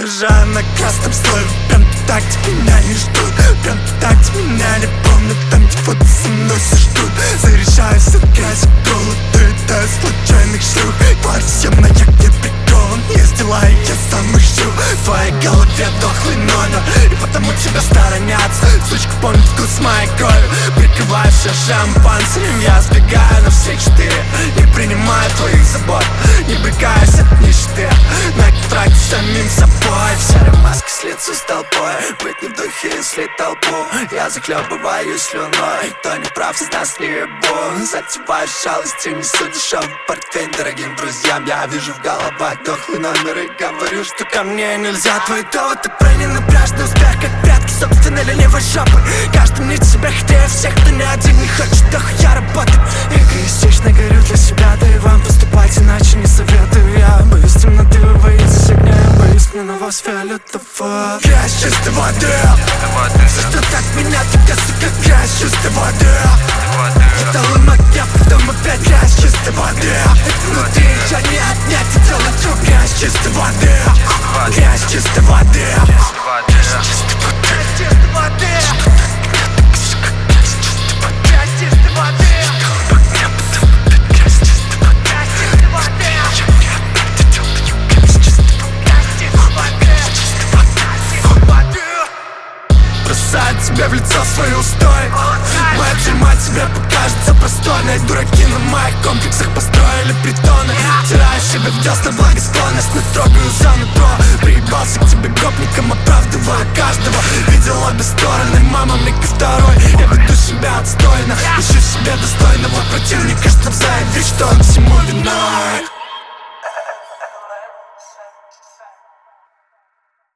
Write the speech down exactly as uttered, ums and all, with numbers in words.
уезжаю на красном слое. Прям так меня не ждут, прям так меня не помнят. Там где фото со мной все ждут. Заряжаюсь от грязи, голоды до случайных шлюх. Тварь земная, где прикован, есть дела, и я сам их ищу. В твоей голове дохлый номер, и потому тебя сторонятся. Сучка помнит вкус моей крови, прикрываю все шампанским. Я сбегаю на все четыре, не принимаю твоих забот, не брыкаюсь от нищеты, на контракте с самим собой. В серой маске слиться с толпой, быть не в духе, если толпу я захлебываюсь слюной. Кто не прав, из нас не ебу. Затеваю шалости, несу дешевый портфель дорогим друзьям. Я вижу в головах дохлый номер и говорю, что ко мне нельзя. Твои доводы про ненапряжный успех, как прятки собственной ленивой жопы. Каждый мнит себя хитрее всех, кто ни один не хочет дохуя работать. Эгоистично горю для себя, да и вам поступать иначе не советую. Я боюсь темноты, вы боитесь огня, я боюсь мне на вас фиолетово. Грязь чистой воды, за что так меня только, сука, грязь чистой воды. Это ломак, я потом опять грязь чистой воды. Это внутри, я не отнять, и целый труп. Грязь чистой воды, грязь чистой воды, грязь чистой воды, грязь чистой воды, грязь чистой воды. Бросает тебе в лицо свой устой. Моя тюрьма тебе покажется просторной. Дураки на моих комплексах построили притоны. Втираю себе в десна благосклонность, но трогаю за нутро. Приебался к тебе гопникам, оправдываю каждого. Видел обе стороны, мама мне ко второй. Я веду себя отстойно, ищу себе достойного противника, чтоб заявить, что он всему виной.